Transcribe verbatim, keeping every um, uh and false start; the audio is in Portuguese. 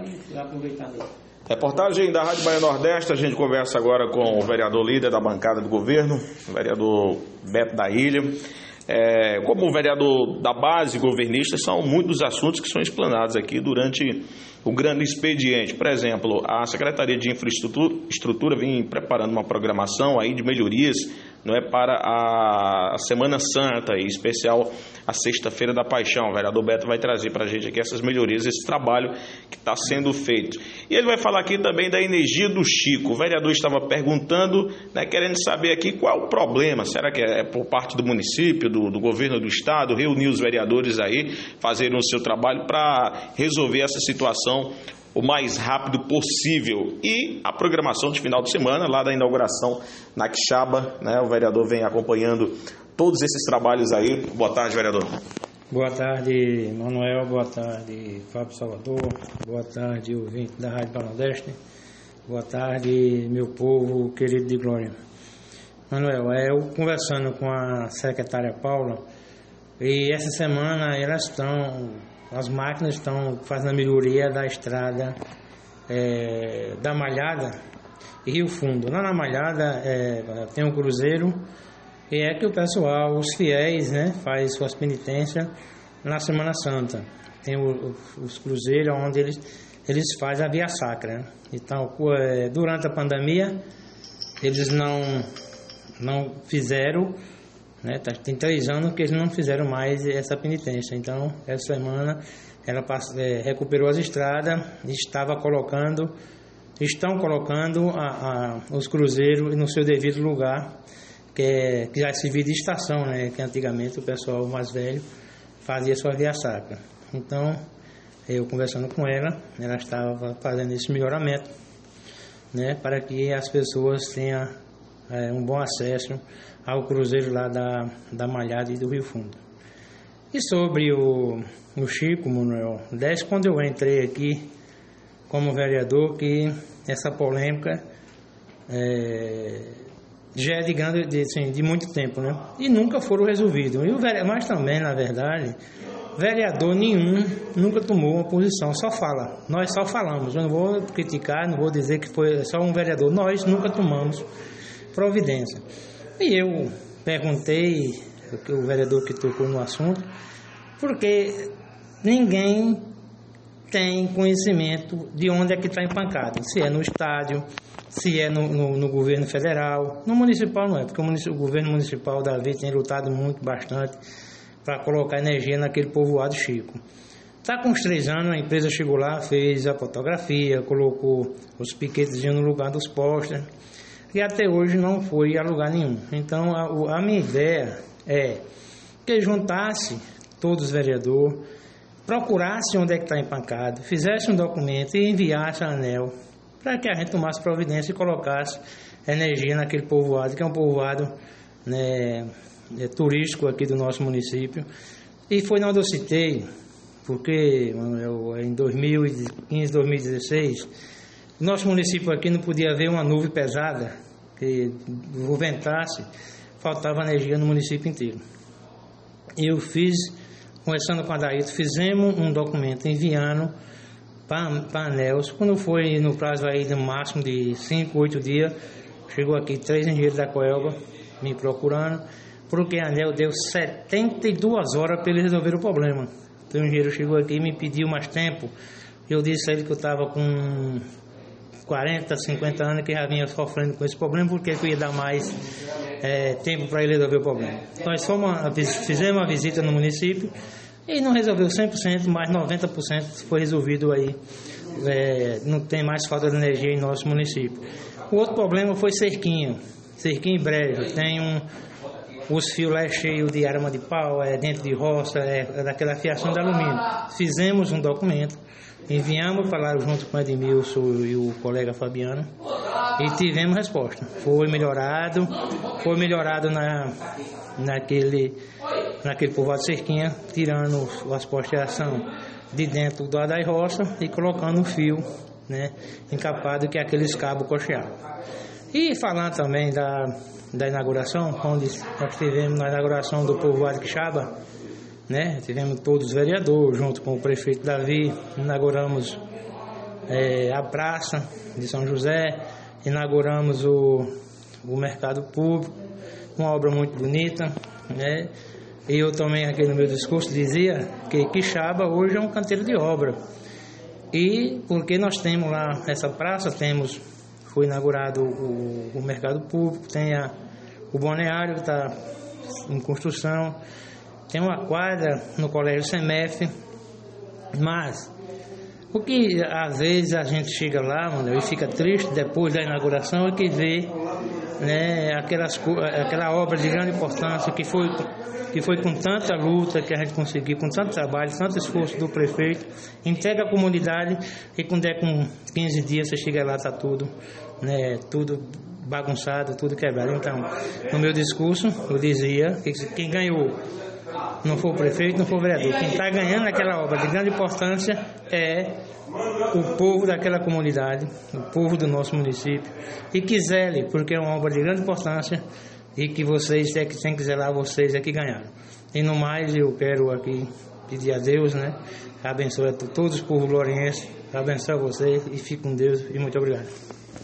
e aproveitar dele. Reportagem da Rádio Bahia Nordeste. A gente conversa agora com o vereador líder da bancada do governo, o vereador Beto da Ilha. É, como vereador da base governista, são muitos assuntos que são explanados aqui durante o grande expediente. Por exemplo, a Secretaria de Infraestrutura estrutura vem preparando uma programação aí de melhorias, não é, para a Semana Santa, em especial a Sexta-feira da Paixão. O vereador Beto vai trazer para a gente aqui essas melhorias, esse trabalho que está sendo feito. E ele vai falar aqui também da energia do Chico. O vereador estava perguntando, né, querendo saber aqui qual é o problema. Será que é por parte do município, do, do governo do estado, reunir os vereadores aí, fazerem o seu trabalho para resolver essa situação o mais rápido possível. E a programação de final de semana, lá da inauguração na Quixaba, né? O vereador vem acompanhando todos esses trabalhos aí. Boa tarde, vereador. Boa tarde, Manuel. Boa tarde, Fábio Salvador. Boa tarde, ouvinte da Rádio Bahia Nordeste. Boa tarde, meu povo querido de glória. Manuel, eu conversando com a secretária Paula, e essa semana elas estão, as máquinas estão fazendo a melhoria da estrada é, da Malhada e Rio Fundo. Lá na Malhada é, tem um cruzeiro, e é que o pessoal, os fiéis, né, faz suas penitências na Semana Santa. Tem o, o, os cruzeiros onde eles, eles fazem a via sacra, né? Então, durante a pandemia, eles não, não fizeram, né? Tem três anos que eles não fizeram mais essa penitência. Então, essa semana, ela é, recuperou as estradas e estava colocando, estão colocando a, a, os cruzeiros no seu devido lugar, que, é, que já servia de estação, né? Que antigamente o pessoal mais velho fazia sua via sacra. Então, eu conversando com ela, ela estava fazendo esse melhoramento, né? Para que as pessoas tenham é, um bom acesso ao cruzeiro lá da, da Malhada e do Rio Fundo. E sobre o, o Chico, Manuel, desde quando eu entrei aqui como vereador, que essa polêmica é, já é de, grande, de, assim, de muito tempo, né? E nunca foram resolvidos. E o vereador, mas também, na verdade, vereador nenhum nunca tomou uma posição, só fala. Nós só falamos. Eu não vou criticar, não vou dizer que foi só um vereador. Nós nunca tomamos providência. E eu perguntei, o vereador que tocou no assunto, porque ninguém tem conhecimento de onde é que está empancado. Se é no estádio, se é no, no, no governo federal. No municipal não é, porque o, o governo municipal, Davi, tem lutado muito, bastante, para colocar energia naquele povoado Chico. Está com uns três anos, a empresa chegou lá, fez a fotografia, colocou os piquetes no lugar dos postes, e até hoje não foi a lugar nenhum. Então, a, a minha ideia é que juntasse todos os vereadores, procurasse onde é que está empancado, fizesse um documento e enviasse a ANEEL, para que a gente tomasse providência e colocasse energia naquele povoado, que é um povoado, né, é, turístico aqui do nosso município. E foi onde eu citei, porque eu, em dois mil e quinze, dois mil e dezesseis, o nosso município aqui não podia haver uma nuvem pesada que ventasse, faltava energia no município inteiro. Eu fiz, conversando com a Daíto, fizemos um documento enviando para a ANEEL. Quando foi no prazo aí no máximo de cinco, oito dias, chegou aqui três engenheiros da Coelba me procurando, porque a ANEEL deu setenta e duas horas para ele resolver o problema. Então o engenheiro chegou aqui e me pediu mais tempo. Eu disse a ele que eu estava com quarenta, cinquenta anos, que já vinha sofrendo com esse problema, porque eu ia dar mais é, tempo para ele resolver o problema. Nós fomos, fizemos uma visita no município e não resolveu cem por cento, mas noventa por cento foi resolvido aí. É, não tem mais falta de energia em nosso município. O outro problema foi cerquinho, cerquinho em breve. Tem um, os fios lá é cheio de arma de pau, é dentro de roça, é, é daquela fiação de alumínio. Fizemos um documento, enviamos para lá junto com o Edmilson e o colega Fabiano e tivemos resposta. Foi melhorado, foi melhorado na, naquele, naquele povoado de cerquinha, tirando as postes de ação de dentro do Adai Roça e colocando um fio, né, encapado, que é aqueles cabos coxeados. E falando também da, da inauguração, onde nós tivemos na inauguração do povoado Quixaba, né, tivemos todos os vereadores, junto com o prefeito Davi, inauguramos é, a praça de São José, inauguramos o, o mercado público, uma obra muito bonita, né? E eu também aqui no meu discurso dizia que Quixaba hoje é um canteiro de obra. E porque nós temos lá essa praça, temos, foi inaugurado o, o mercado público, tem a, o balneário que está em construção, tem uma quadra no Colégio Semef, mas o que às vezes a gente chega lá, mano, e fica triste depois da inauguração é que vê, né, aquelas, aquela obra de grande importância que foi, que foi com tanta luta que a gente conseguiu, com tanto trabalho, tanto esforço do prefeito, entrega à comunidade e quando é com quinze dias você chega lá, está tudo, né, tudo bagunçado, tudo quebrado. Então, no meu discurso eu dizia que quem ganhou não foi o prefeito, não foi o vereador. Quem está ganhando aquela obra de grande importância é o povo daquela comunidade, o povo do nosso município. E quiser, porque é uma obra de grande importância e que vocês, é que tem que zelar, vocês é que ganharam. E no mais, eu quero aqui pedir a Deus, né? Abençoe a todos os povos glorienses, abençoe vocês e fique com Deus e muito obrigado.